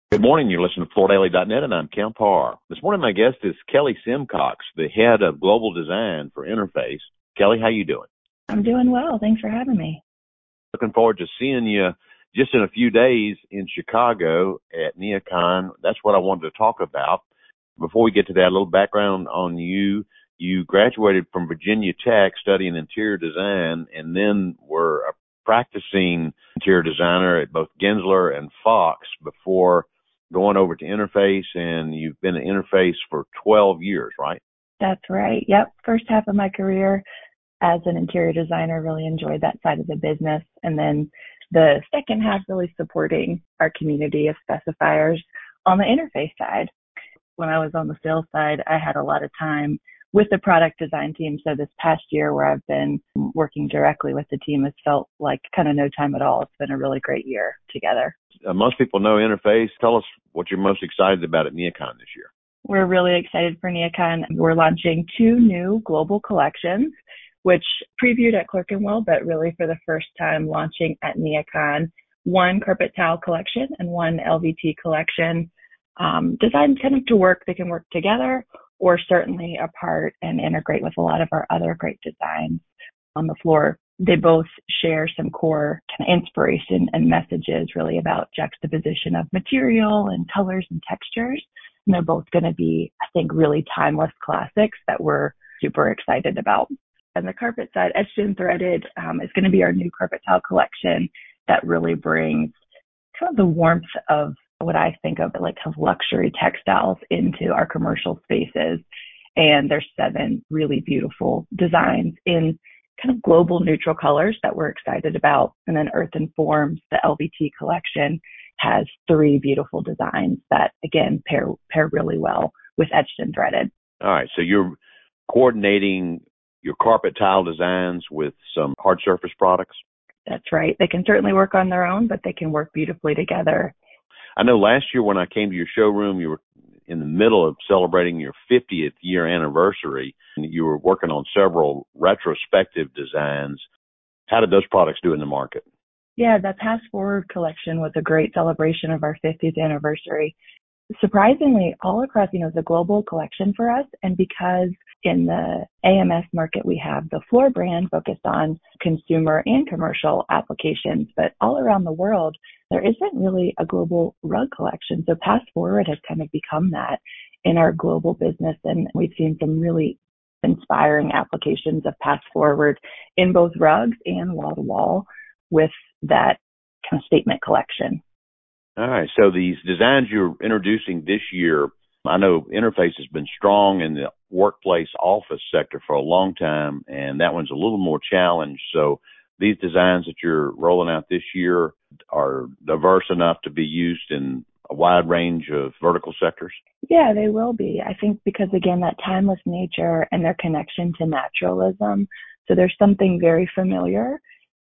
Good morning. You're listening to FloorDaily.net, and I'm Kemp Harr. This morning, my guest is Kelly Simcox, the head of global design for Interface. Kelly, how you doing? I'm doing well. Thanks for having me. Looking forward to seeing you just in a few days in Chicago at NeoCon. That's what I wanted to talk about. Before we get to that, a little background on you. You graduated from Virginia Tech studying interior design and then were a practicing interior designer at both Gensler and Fox before going over to Interface, and you've been at Interface for 12 years, right? That's right. Yep. First half of my career as an interior designer, really enjoyed that side of the business. And then the second half really supporting our community of specifiers on the Interface side. When I was on the sales side, I had a lot of time with the product design team. So this past year where I've been working directly with the team has felt like kind of no time at all. It's been a really great year together. Most people know Interface. Tell us what you're most excited about at NeoCon this year. We're really excited for NeoCon. We're launching 2 new global collections, which previewed at Clerkenwell, but really for the first time launching at NeoCon. 1 carpet tile collection and 1 LVT collection. Designed kind of to work. They can work together or certainly apart and integrate with a lot of our other great designs on the floor. They both share some core kind of inspiration and messages really about juxtaposition of material and colors and textures. And they're both going to be, I think, really timeless classics that we're super excited about. On the carpet side, Etched and Threaded is going to be our new carpet tile collection that really brings kind of the warmth of what I think of like of luxury textiles into our commercial spaces. And there's 7 really beautiful designs in kind of global neutral colors that we're excited about. And then Earth and Forms, the LVT collection, has 3 beautiful designs that, again, pair really well with Etched and Threaded. All right. So you're coordinating your carpet tile designs with some hard surface products? That's right. They can certainly work on their own, but they can work beautifully together. I know last year when I came to your showroom, you were in the middle of celebrating your 50th year anniversary, and you were working on several retrospective designs. How did those products do in the market? Yeah, the Pass Forward collection was a great celebration of our 50th anniversary. Surprisingly, all across, it's a global collection for us. And because in the AMS market, we have the Floor brand focused on consumer and commercial applications, but all around the world, there isn't really a global rug collection. So Pass Forward has kind of become that in our global business. And we've seen some really inspiring applications of Pass Forward in both rugs and wall to wall with that kind of statement collection. All right. So these designs you're introducing this year, I know Interface has been strong in the workplace office sector for a long time, and that one's a little more challenged. So these designs that you're rolling out this year are diverse enough to be used in a wide range of vertical sectors? Yeah, they will be. I think because, again, that timeless nature and their connection to naturalism. So there's something very familiar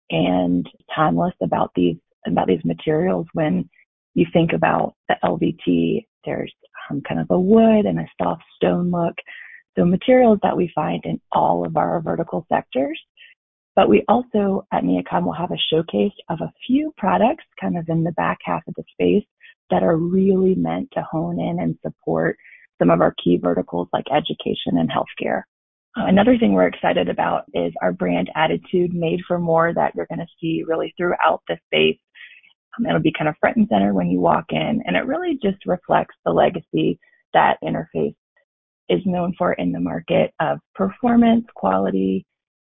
and timeless about these materials. When you think about the LVT, there's kind of a wood and a soft stone look. So materials that we find in all of our vertical sectors. But we also at NeoCon will have a showcase of a few products kind of in the back half of the space that are really meant to hone in and support some of our key verticals like education and healthcare. Another thing we're excited about is our brand attitude, Made for More, that you're going to see really throughout the space. It'll be kind of front and center when you walk in, and it really just reflects the legacy that Interface is known for in the market of performance, quality,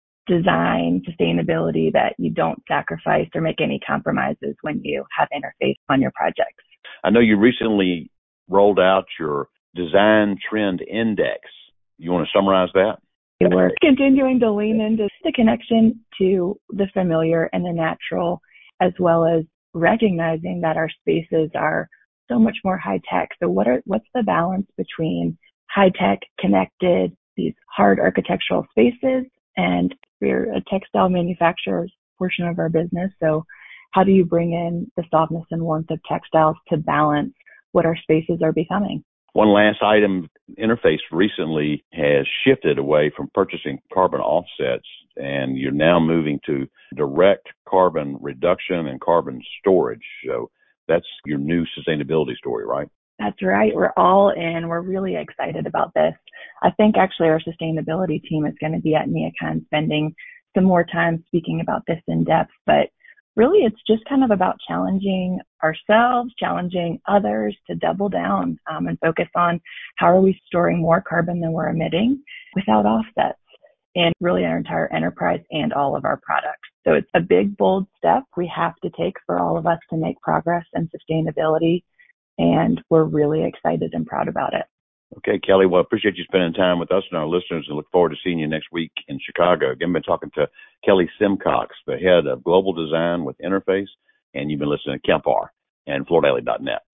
design, sustainability, that you don't sacrifice or make any compromises when you have Interface on your projects. I know you recently rolled out your Design Trend Index. You want to summarize that? We're continuing to lean into the connection to the familiar and the natural, as well as recognizing that our spaces are so much more high tech. So what's the balance between high tech, connected, these hard architectural spaces, and we're a textile manufacturer portion of our business. So how do you bring in the softness and warmth of textiles to balance what our spaces are becoming? One last item, Interface recently has shifted away from purchasing carbon offsets, and you're now moving to direct carbon reduction and carbon storage. So That's your new sustainability story, right? That's right. We're all in. We're really excited about this. I think actually our sustainability team is going to be at NeoCon spending some more time speaking about this in depth, but really it's just kind of about challenging ourselves, challenging others to double down and focus on how are we storing more carbon than we're emitting without offsets in really our entire enterprise and all of our products. So it's a big, bold step we have to take for all of us to make progress in sustainability. And we're really excited and proud about it. Okay, Kelly. Well, I appreciate you spending time with us and our listeners, and look forward to seeing you next week in Chicago. Again, I've been talking to Kelly Simcox, the head of global design with Interface, and you've been listening to Kemp and FloorDaily.net.